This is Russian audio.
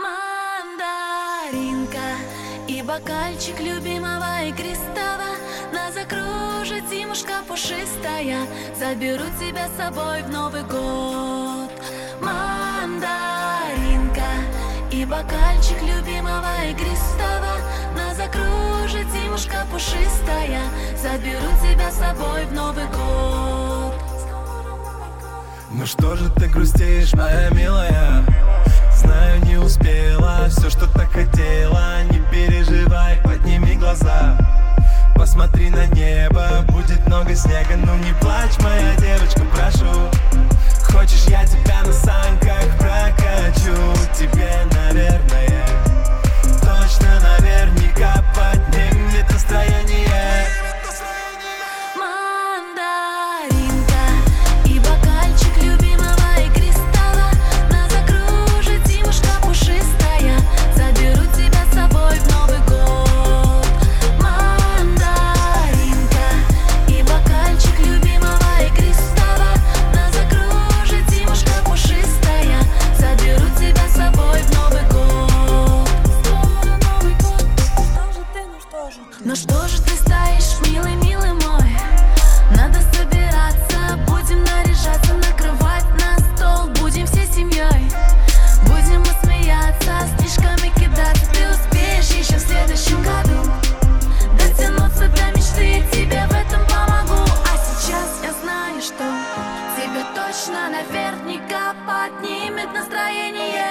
Мандаринка и бокальчик любимого игристого нас закружит зимушка пушистая. Заберу тебя с собой в Новый год. Мандаринка и бокальчик любимого игристого нас закружит зимушка пушистая. Заберу тебя с собой в Новый год. Ну что же ты грустишь, моя милая? Знаю, не успела все, что так хотела. Не переживай, подними глаза, посмотри на небо, будет много снега. Ну не плачь, моя девочка, прошу. Хочешь, я тебя на санках прокачу? Тебе, наверное, точно наверняка поднимет настроение. Мандаринка и бокальчик любимого игристого нас закружит зимушка пушистая. Заберу тебя с собой в Новый год. Мандаринка и бокальчик любимого игристого нас закружит зимушка пушистая. Заберу тебя с собой в Новый год. Ну что же ты стоишь, милый, милый мой? Надо собираться, будем наряжаться, накрывать на стол. Будем всей семьей, будем мы смеяться, снежками кидаться. Ты успеешь еще в следующем году дотянуться до мечты, я тебе в этом помогу. А сейчас я знаю, что тебе точно наверняка поднимет настроение.